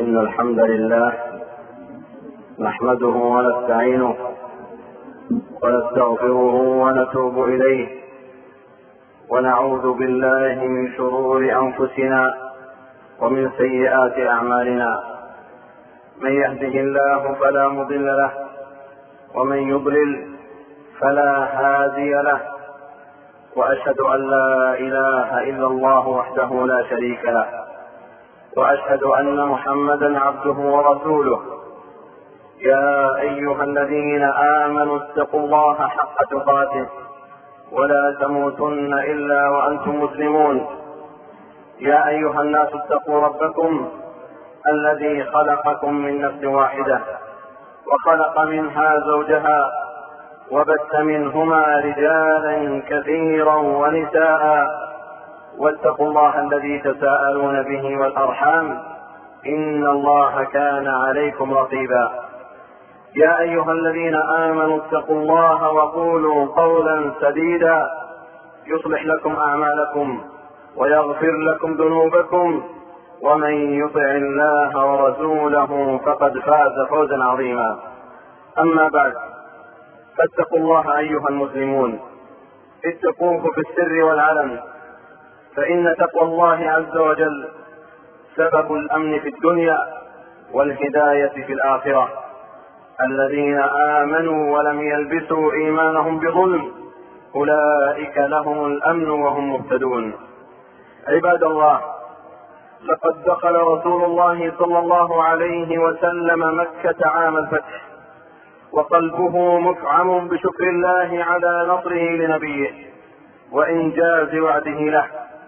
إن الحمد لله نحمده ونستعينه ونستغفره ونتوب إليه، ونعوذ بالله من شرور أنفسنا ومن سيئات أعمالنا. من يهده الله فلا مضل له، ومن يضلل فلا هادي له، وأشهد أن لا إله إلا الله وحده لا شريك له، وأشهد أن محمدا عبده ورسوله. يا أيها الذين آمنوا اتقوا الله حق تقاته ولا تموتن إلا وأنتم مسلمون. يا أيها الناس اتقوا ربكم الذي خلقكم من نفس واحدة وخلق منها زوجها وبث منهما رجالا كثيرا ونساء، واتقوا الله الذي تساءلون به والأرحام إن الله كان عليكم رقيبا. يا أيها الذين آمنوا اتقوا الله وقولوا قولا سديدا يصلح لكم أعمالكم ويغفر لكم ذنوبكم، ومن يطع الله ورسوله فقد فاز فوزا عظيما. أما بعد، فاتقوا الله أيها المسلمون، اتقوه في السر والعلن، فإن تقوى الله عز وجل سبب الأمن في الدنيا والهداية في الآخرة. الذين آمنوا ولم يلبسوا إيمانهم بظلم أولئك لهم الأمن وهم مهتدون. عباد الله، لقد دخل رسول الله صلى الله عليه وسلم مكة عام الفتح، وقلبه مفعم بشكر الله على نصره لنبيه وإنجاز وعده له.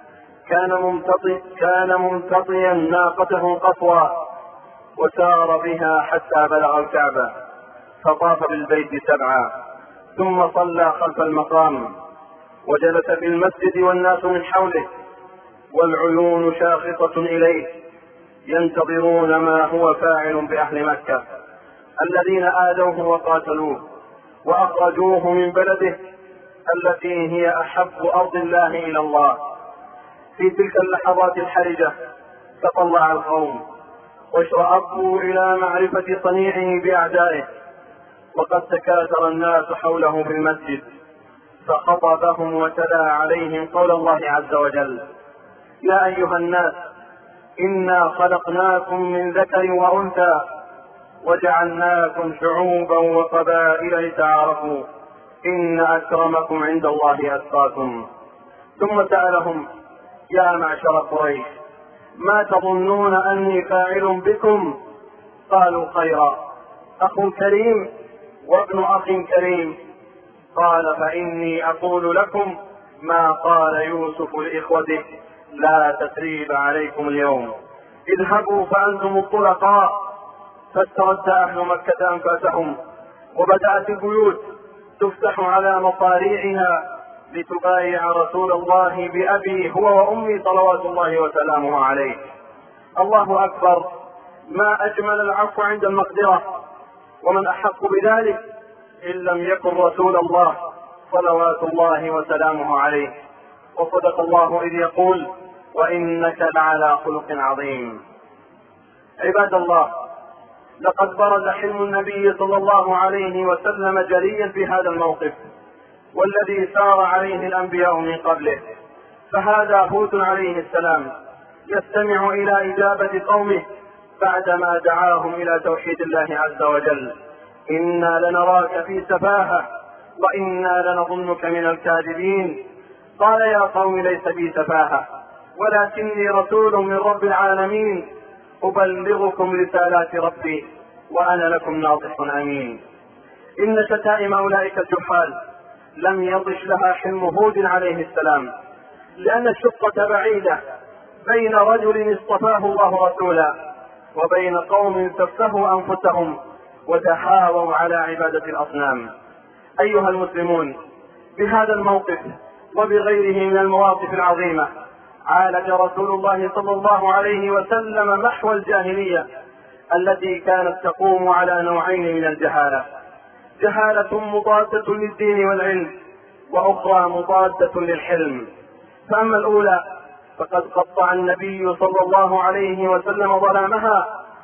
كان ممتطيا ناقته قصوى، وسار بها حتى بلغ الكعبة، فطاف بالبيت 7، ثم صلى خلف المقام، وجلس في المسجد والناس من حوله، والعيون شاخصة إليه ينتظرون ما هو فاعل بأهل مكة الذين آذوه وقاتلوه وأخرجوه من بلده التي هي أحب أرض الله إلى الله. في تلك اللحظات الحرجة تطلع القوم واشرأبوا إلى معرفة صنيعه بأعدائه، وقد تكاثر الناس حوله في المسجد، فخطبهم وتلا عليهم قول الله عز وجل: يا أيها الناس إنا خلقناكم من ذكر وأنثى وجعلناكم شعوبا وقبائل لتعارفوا إن أكرمكم عند الله أتقاكم. ثم سألهم: يا معشر قريش، ما تظنون أني فاعل بكم؟ قالوا: خيرا، أخ كريم وابن أخ كريم. قال: فإني أقول لكم ما قال يوسف لإخوته: لا تثريب عليكم اليوم، اذهبوا فأنتم الطلقاء. فاسترد أهل مكة أنفاسهم، وبدأت البيوت تفتح على مصاريعها لتبايع رسول الله بأبي هو وأمي صلوات الله وسلامه عليه. الله أكبر، ما أجمل العفو عند المقدرة، ومن أحق بذلك إن لم يكن رسول الله صلوات الله وسلامه عليه. وصدق الله إذ يقول: وإنك لعلى خلق عظيم. عباد الله، لقد برز حلم النبي صلى الله عليه وسلم جليا في هذا الموقف، والذي سار عليه الأنبياء من قبله. فهذا هود عليه السلام يستمع إلى إجابة قومه بعدما دعاهم إلى توحيد الله عز وجل: إنا لنراك في سفاهة وإنا لنظنك من الكاذبين. قال: يا قوم ليس بي سفاهة، ولكني رسول من رب العالمين، أبلغكم رسالات ربي وأنا لكم ناصح أمين. إن شتائم أولئك الجحال لم يضش لها حلم هود عليه السلام، لأن الشقة بعيدة بين رجل اصطفاه الله رسولا وبين قوم سفهوا أنفسهم وتحاوروا على عبادة الأصنام. أيها المسلمون، بهذا الموقف وبغيره من المواقف العظيمة عالج رسول الله صلى الله عليه وسلم محو الجاهلية التي كانت تقوم على نوعين من الجهالة: جهالة مضادة للدين والعلم، وأخرى مضادة للحلم. فأما الأولى فقد قطع النبي صلى الله عليه وسلم ظلامها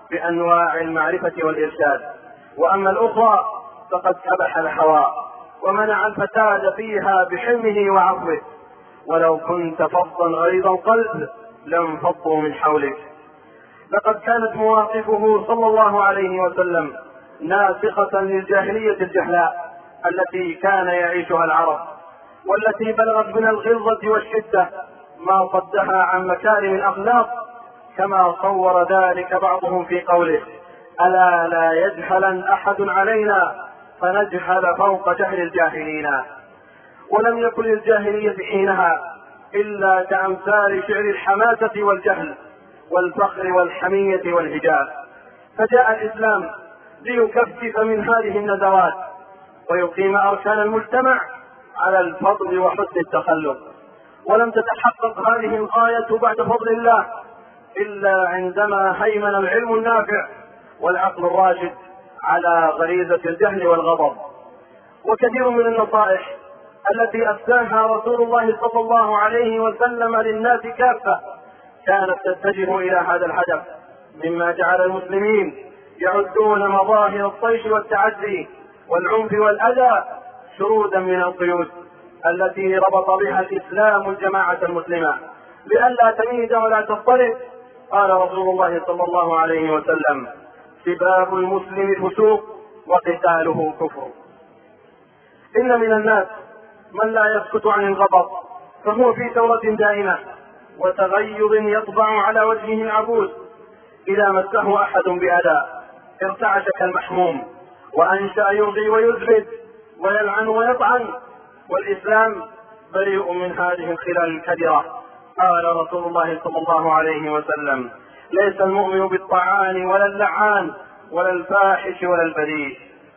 بأنواع المعرفة والإرشاد، وأما الأخرى فقد كبح الهوى ومنع الفساد فيها بحلمه وعفوه، ولو كنت فظا غليظ القلب لانفضوا من حولك. لقد كانت مواقفه صلى الله عليه وسلم ناسخة للجاهلية الجهلاء التي كان يعيشها العرب، والتي بلغت من الغلظة والشدة ما صدها عن مكارم الأخلاق، كما صور ذلك بعضهم في قوله: ألا لا يجهلن أحد علينا فنجهل فوق جهل الجاهلين. ولم يكن للجاهلية حينها إلا كأمثال شعر الحماسة والجهل والفخر والحمية والهجاء، فجاء الإسلام ليكفف من هذه الندوات ويقيم أركان المجتمع على الفضل وحسن التخلق. ولم تتحقق هذه الغاية بعد فضل الله إلا عندما هيمن العلم النافع والعقل الراشد على غريزة الجهل والغضب. وكثير من النصائح التي أفتاها رسول الله صلى الله عليه وسلم للناس كافة كانت تتجه إلى هذا الهدف، مما جعل المسلمين يعدون مظاهر الطيش والتعدي والعنف والأذى شرودا من القيود التي ربط بها الإسلام الجماعة المسلمة لئلا تميد ولا تضطرب. قال رسول الله صلى الله عليه وسلم: سباب المسلم فسوق وقتاله كفر. إن من الناس من لا يسكت عن الغضب، فهو في ثورة دائمة وتغيظ يطبع على وجهه العبوس، إذا مسه أحد بأذى ارتعش كالمحموم وأنشأ يرغي ويزبد ويلعن ويطعن، والإسلام بريء من هذه الخلال الكدرة. قال رسول الله صلى الله عليه وسلم: ليس المؤمن بالطعان ولا اللعان ولا الفاحش ولا البذيء.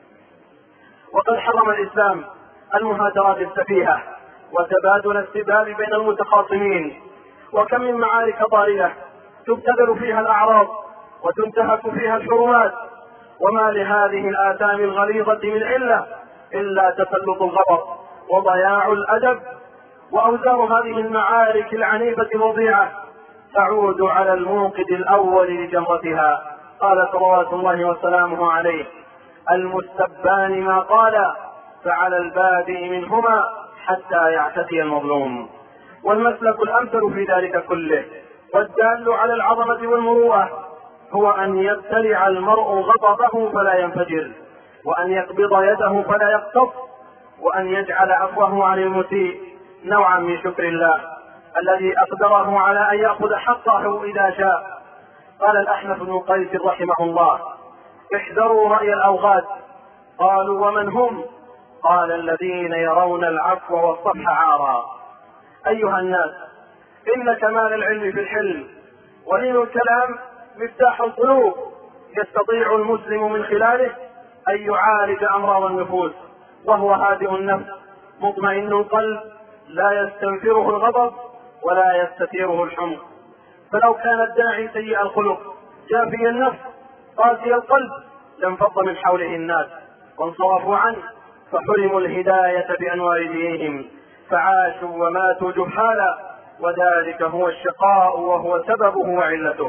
وقد حرم الإسلام المهاترات السفيهة وتبادل السباب بين المتخاصمين، وكم من معارك ضارية تبتذل فيها الأعراض وتنتهك فيها الحرمات، وما لهذه الآثام الغليظة من علة إلا تسلط الغضب وضياع الأدب. وأوزار هذه المعارك العنيفة الوضيعة تعود على الموقد الأول لجمرتها. قال صلوات الله وسلامه عليه: المستبان ما قال فعلى البادئ منهما حتى يعتدي المظلوم. والمسلك الأمثل في ذلك كله والدال على العظمة والمروءة هو أن يبتلع المرء غضبه فلا ينفجر، وأن يقبض يده فلا يقتص، وأن يجعل عفوه عن المسيء نوعا من شكر الله الذي أقدره على أن يأخذ حقه إذا شاء. قال الأحنف بن قيس رحمه الله: احذروا رأي الأوغاد. قالوا: ومن هم؟ قال: الذين يرون العفو والصفح عارا. أيها الناس، إن كمال العلم في الحلم ولين الكلام مفتاح القلوب، يستطيع المسلم من خلاله أن يعالج أمراض النفوس، وهو هادئ النفس مطمئن القلب لا يستنفره الغضب ولا يستثيره الحمق. فلو كان الداعي سيء الخلق جافي النفس قاسي القلب لانفض من حوله الناس وانصرفوا عنه، فحرموا الهداية بأنوار دينهم فعاشوا وماتوا جهالا، وذلك هو الشقاء وهو سببه وعلته.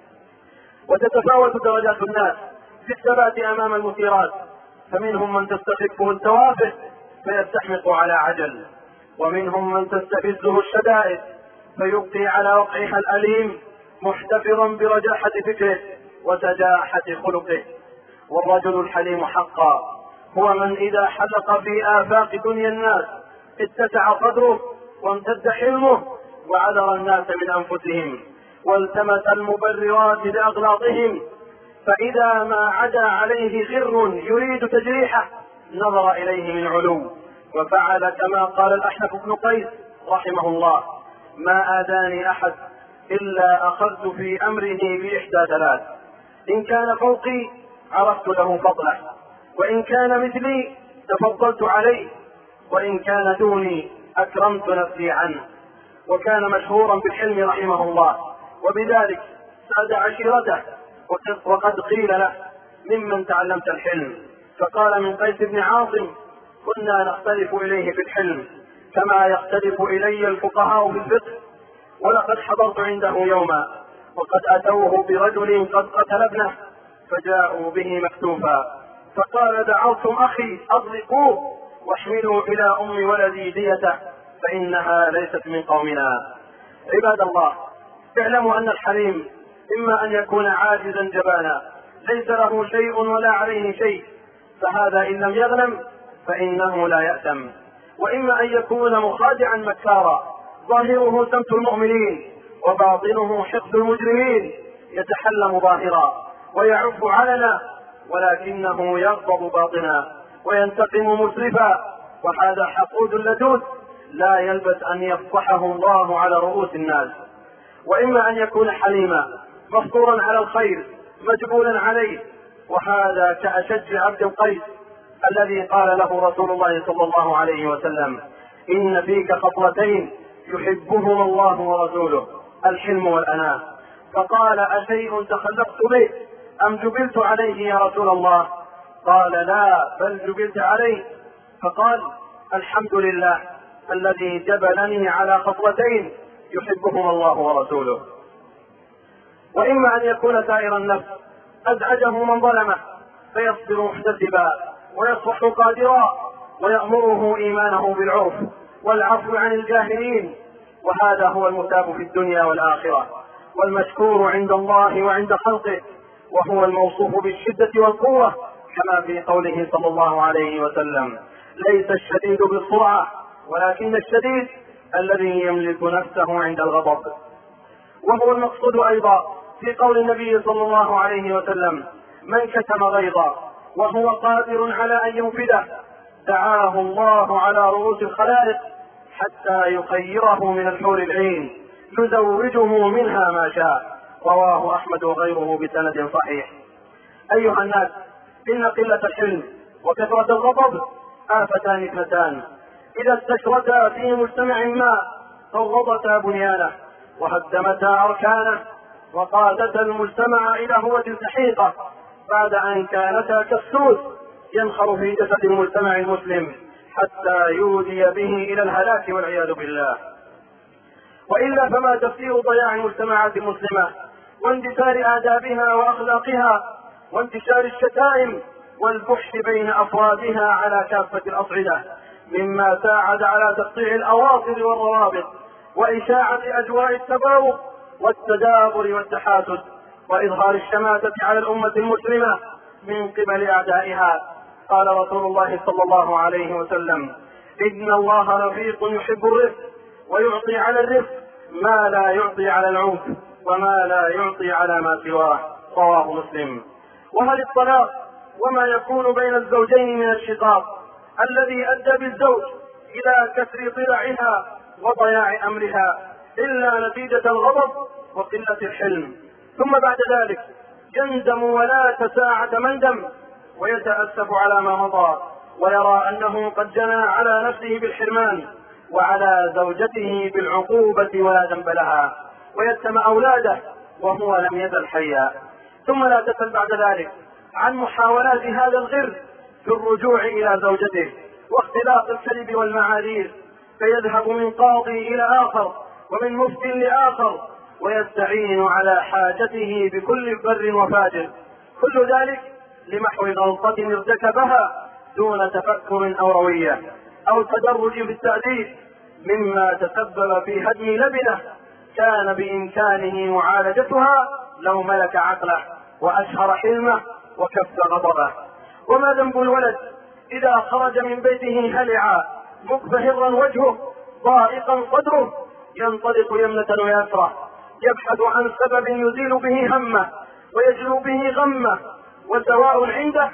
وتتفاوت درجات الناس في الثبات أمام المثيرات، فمنهم من تستخفه التوافه فيستحمق على عجل، ومنهم من تستفزه الشدائد فيبقي على وقعها الأليم محتفظا برجاحة فكره وسجاحة خلقه. والرجل الحليم حقا هو من إذا حلق في آفاق دنيا الناس اتسع صدره وامتد حلمه وعذر الناس من أنفسهم والتمس المبررات لأغلاطهم، فإذا ما عدا عليه غر يريد تجريحه نظر إليه من علو وفعل كما قال الأحنف بن قيس رحمه الله: ما آذاني أحد إلا أخذت في أمره بإحدى ثلاث: إن كان فوقي عرفت له فضله، وإن كان مثلي تفضلت عليه، وإن كان دوني أكرمت نفسي عنه. وكان مشهورا بالحلم رحمه الله، وبذلك ساد عشيرته. وقد قيل له: ممن تعلمت الحلم؟ فقال: من قيس بن عاصم، كنا نختلف إليه في الحلم كما يختلف إلي الفقهاء في الفقه. ولقد حضرت عنده يوما وقد أتوه برجل قد قتل ابنه فجاءوا به مكتوفا، فقال: دعوتم أخي أطلقوه واحملوا إلى أم ولدي ديته فإنها ليست من قومنا. عباد الله، اعلموا أن الحليم إما أن يكون عاجزا جبانا ليس له شيء ولا عليه شيء، فهذا إن لم يغنم فإنه لا يأثم، وإما أن يكون مخادعا مكارا ظاهره سمت المؤمنين وباطنه حقد المجرمين، يتحلم ظاهرا ويعف علنا ولكنه يغضب باطنا وينتقم مسرفا، وهذا حقود لدود لا يلبث أن يفضحه الله على رؤوس الناس. وإما أن يكون حليما مفطورا على الخير مجبولا عليه، وهذا كأشج عبد القيس الذي قال له رسول الله صلى الله عليه وسلم: إن فيك خصلتين يحبهما الله ورسوله، الحلم والأناة. فقال: أشيء تخلقت به أم جبلت عليه يا رسول الله؟ قال: لا، بل جبلت عليه. فقال: الحمد لله الذي جبلني على خصلتين يحبهما الله ورسوله. وإما أن يكون سائر النفس أزعجه من ظلمه فيصبر محتسبا ويصبح قادرا ويأمره إيمانه بالعرف والعفو عن الجاهلين، وهذا هو المثاب في الدنيا والآخرة والمشكور عند الله وعند خلقه، وهو الموصوف بالشدة والقوة كما في قوله صلى الله عليه وسلم: ليس الشديد بالسرعة ولكن الشديد الذي يملك نفسه عند الغضب. وهو المقصود أيضا في قول النبي صلى الله عليه وسلم: من كتم غيظا وهو قادر على أن ينفذه دعاه الله على رؤوس الخلائق حتى يخيره من الحور العين يزوجه منها ما شاء. رواه أحمد وغيره بسند صحيح. أيها الناس، إن قلة الحلم وكثرة الغضب آفتان اثنتان إذا استشرتا في مجتمع ما فوضتا بنيانه وهدمتا أركانه وقادتا المجتمع إلى هوة سحيقة بعد أن كانتا كالسوس ينخر في جسد المجتمع المسلم حتى يودي به إلى الهلاك والعياذ بالله. وإلا فما تفسير ضياع المجتمعات المسلمة واندثار آدابها وأخلاقها وانتشار الشتائم والفحش بين أفرادها على كافة الأصعدة، مما ساعد على تقطيع الأواصر والروابط وإشاعة أجواء التباغض والتدابر والتحاسد وإظهار الشماتة على الأمة المسلمة من قبل أعدائها. قال رسول الله صلى الله عليه وسلم: إن الله رفيق يحب الرفق ويعطي على الرفق ما لا يعطي على العنف وما لا يعطي على ما سواه. رواه مسلم. وهل الطلاق وما يكون بين الزوجين من الشقاق الذي أدى بالزوج إلى كسر ضلعها وضياع أمرها إلا نتيجة الغضب وقلة الحلم، ثم بعد ذلك يندم ولا ساعة مندم ويتأسف على ما مضى ويرى أنه قد جنى على نفسه بالحرمان وعلى زوجته بالعقوبة ولا ذنب لها، ويتم أولاده وهو لم يزل حيا. ثم لا تسل بعد ذلك عن محاولات هذا الغر في الرجوع إلى زوجته واختلاق الكذب والمعاذير، فيذهب من قاضي إلى آخر ومن مفت لآخر ويستعين على حاجته بكل بر وفاجر، كل ذلك لمحو غلطة ارتكبها دون تفكر أو روية أو تدرج في التأديب، مما تسبب في هدم لبنة كان بإمكانه معالجتها لو ملك عقله وأشهر حلمه وكف غضبه. وما ذنب الولد إذا خرج من بيته هلعا مكبهرا وجهه ضائقا صدره ينطلق يمنة ويسرى يبحث عن سبب يزيل به همه ويجلو به غمه، وسواء عنده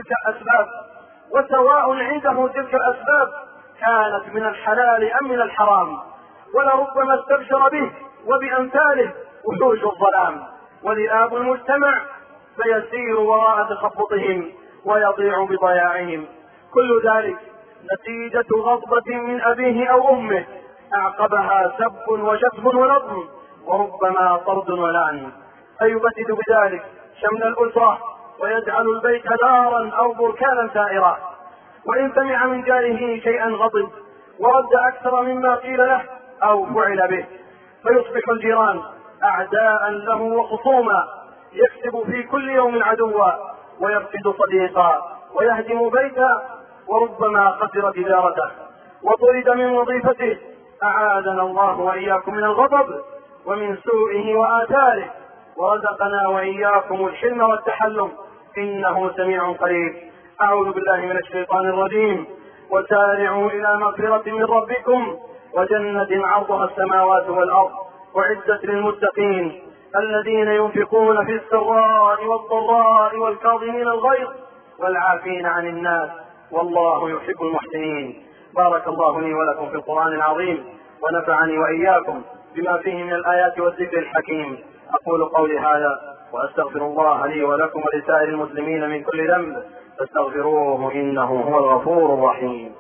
تلك الأسباب كانت من الحلال أم من الحرام، ولربما استبشر به وبأمثاله وحوش الظلام وذئاب المجتمع فيسير وراء تخبطهم ويضيع بضياعهم. كل ذلك نتيجة غضبة من أبيه أو أمه أعقبها سب وشتم ولطم وربما طرد ولعن، فيبدد بذلك شمل الأسرة ويجعل البيت نارا أو بركانا سائرا. وإن سمع من جاره شيئا غضب ورد أكثر مما قيل له أو فعل به فيصبح الجيران أعداء له وخصوما، يكسب في كل يوم عدوا ويفقد صديقا ويهدم بيتا، وربما خسر تجارته وطرد من وظيفته. أعاذنا الله وإياكم من الغضب ومن سوءه وآثاره، ورزقنا وإياكم الحلم والتحلم، إنه سميع قريب. أعوذ بالله من الشيطان الرجيم. وسارعوا إلى مغفرة من ربكم وجنة عرضها السماوات والأرض أعدت للمتقين الذين ينفقون في السراء والضراء والكاظمين الغيظ والعافين عن الناس والله يحب المحسنين. بارك الله لي ولكم في القرآن العظيم، ونفعني وإياكم بما فيه من الآيات والذكر الحكيم. أقول قولي هذا وأستغفر الله لي ولكم ولسائر المسلمين من كل ذنب، فاستغفروه إنه هو الغفور الرحيم.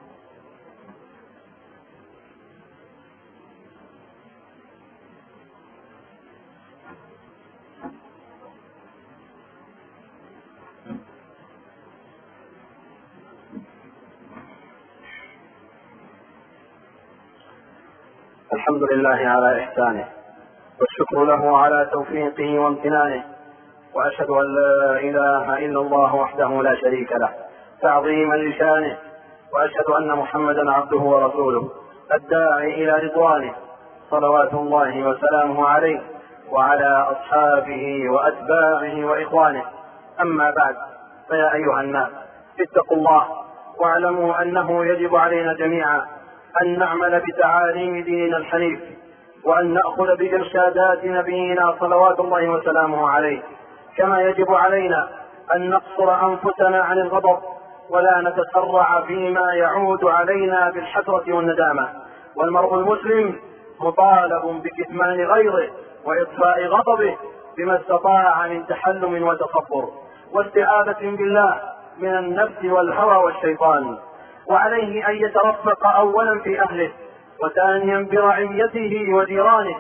الحمد لله على إحسانه، والشكر له على توفيقه وامتنانه، وأشهد أن لا إله إلا الله وحده لا شريك له تعظيما لشانه، وأشهد أن محمدا عبده ورسوله الداعي إلى رضوانه، صلوات الله وسلامه عليه وعلى أصحابه وأتباعه وإخوانه. أما بعد، فيا أيها الناس اتقوا الله واعلموا أنه يجب علينا جميعا أن نعمل بتعاليم ديننا الحنيف، وأن نأخذ بإرشادات نبينا صلوات الله وسلامه عليه، كما يجب علينا أن نقصر أنفسنا عن الغضب ولا نتسرع فيما يعود علينا بالحسرة والندامة. والمرء المسلم مطالب بكتمان غيظه وإطفاء غضبه بما استطاع من تحلم وتصبر واستعاذة بالله من النفس والهوى والشيطان. وعليه أن يترفق أولا في أهله، وثانيا برعيته وجيرانه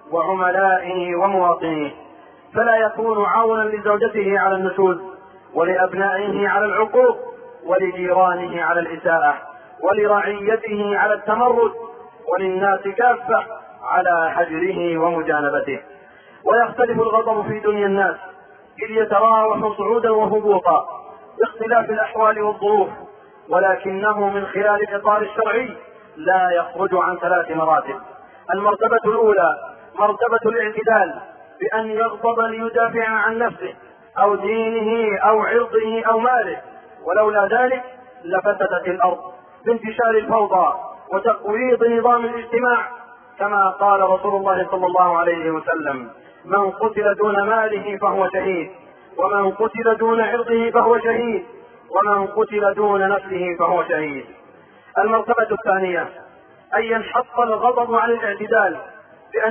وعملائه ومواطنيه، فلا يكون عونا لزوجته على النشوز، ولأبنائه على العقوق، ولجيرانه على الإساءة، ولرعيته على التمرد، وللناس كافة على هجره ومجانبته. ويختلف الغضب في دنيا الناس، إذ يتراوح صعودا وهبوطا باختلاف الأحوال والظروف، ولكنه من خلال الإطار الشرعي لا يخرج عن 3 مراتب. المرتبة الأولى مرتبة الاعتدال، بأن يغضب ليدافع عن نفسه أو دينه أو عرضه أو ماله، ولولا ذلك لفسدت الأرض بانتشار الفوضى وتقويض نظام الاجتماع، كما قال رسول الله صلى الله عليه وسلم: من قتل دون ماله فهو شهيد، ومن قتل دون عرضه فهو شهيد، ومن قتل دون نفسه فهو شهيد. المرتبة الثانية أن ينحط الغضب عن الاعتدال، بأن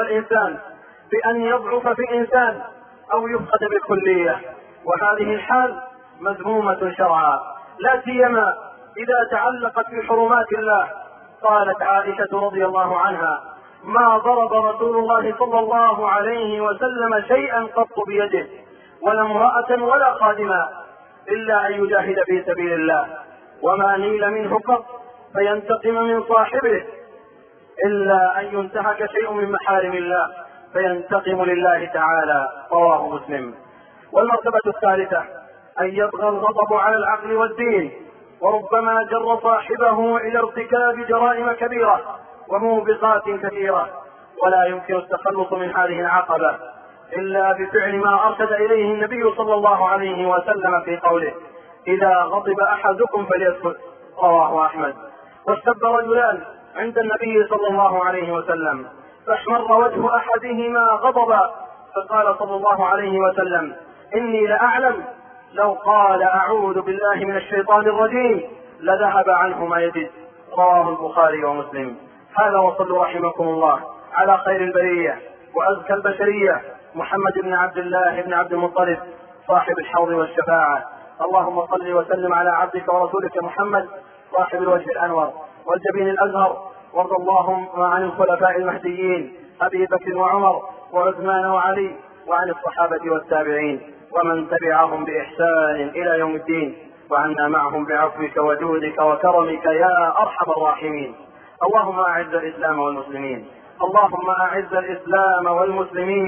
يضعف في الإنسان أو يفقد بالكلية، وهذه الحال مذمومة شرعا، لا سيما إذا تعلقت بحرمات الله. قالت عائشة رضي الله عنها: ما ضرب رسول الله صلى الله عليه وسلم شيئا قط بيده، ولا امرأة ولا خادما، إلا أن يجاهد في سبيل الله، وما نيل منه قط فينتقم من صاحبه، إلا أن ينتهك شيء من محارم الله فينتقم لله تعالى. رواه مسلم. والمرتبة الثالثة أن يطغى الغضب على العقل والدين، وربما جر صاحبه إلى ارتكاب جرائم كبيرة وموبقات كثيرة، ولا يمكن التخلص من هذه العقبة إلا بفعل ما أرشد إليه النبي صلى الله عليه وسلم في قوله: إذا غضب أحدكم فليسكت. رواه أحمد. واستب رجلان عند النبي صلى الله عليه وسلم، فاحمر وجه أحدهما غضبا، فقال صلى الله عليه وسلم: إني لأعلم لو قال أعوذ بالله من الشيطان الرجيم لذهب عنه ما يجد. رواه البخاري ومسلم. هذا، وصلوا رحمكم الله على خير البرية وأزكى البشرية محمد بن عبد الله بن عبد المطلب صاحب الحوض والشفاعة. اللهم صل وسلم على عبدك ورسولك محمد صاحب الوجه الأنور والجبين الأزهر. وارض اللهم عن الخلفاء المهديين أبي بكر وعمر وعثمان وعلي، وعن الصحابة والتابعين ومن تبعهم بإحسان إلى يوم الدين، وعنا معهم بعفوك وجودك وكرمك يا أرحم الراحمين. اللهم أعز الإسلام والمسلمين، اللهم أعز الإسلام والمسلمين،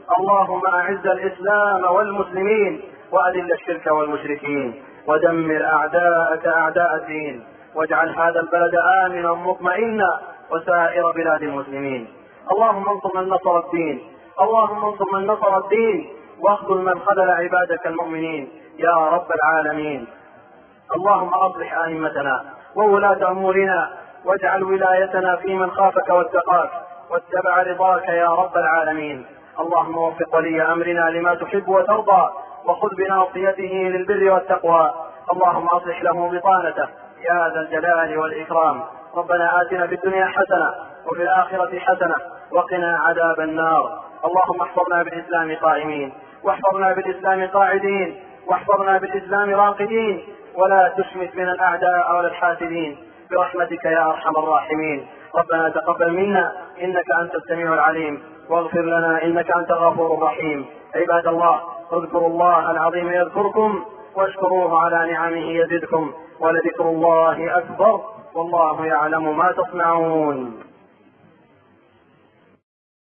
اللهم أعز الإسلام والمسلمين وأذل الشرك والمشركين ودمر أعداءك أعداء الدين، واجعل هذا البلد آمنا مطمئنا وسائر بلاد المسلمين. اللهم انصر من نصر الدين، اللهم انصر من نصر الدين واخذل من خذل عبادك المؤمنين يا رب العالمين. اللهم أصلح أئمتنا وولاة أمورنا، واجعل ولايتنا في من خافك واتقاك واتبع رضاك يا رب العالمين. اللهم وفق ولي أمرنا لما تحب وترضى، وخذ بناصيته للبر والتقوى. اللهم أصلح له بطانته يا ذا الجلال والإكرام. ربنا آتنا في الدنيا حسنة وفي الآخرة حسنة وقنا عذاب النار. اللهم احفظنا بالإسلام قائمين، واحفظنا بالإسلام قاعدين، واحفظنا بالإسلام راقدين، ولا تشمت من الأعداء ولا الحاسدين برحمتك يا أرحم الراحمين. ربنا تقبل منا إنك أنت السميع العليم، واغفر لنا إنك أنت الغفور الرحيم. عباد الله، اذكروا الله العظيم يذكركم، واشكروه على نعمه يزدكم، ولذكر الله أكبر، والله يعلم ما تصنعون.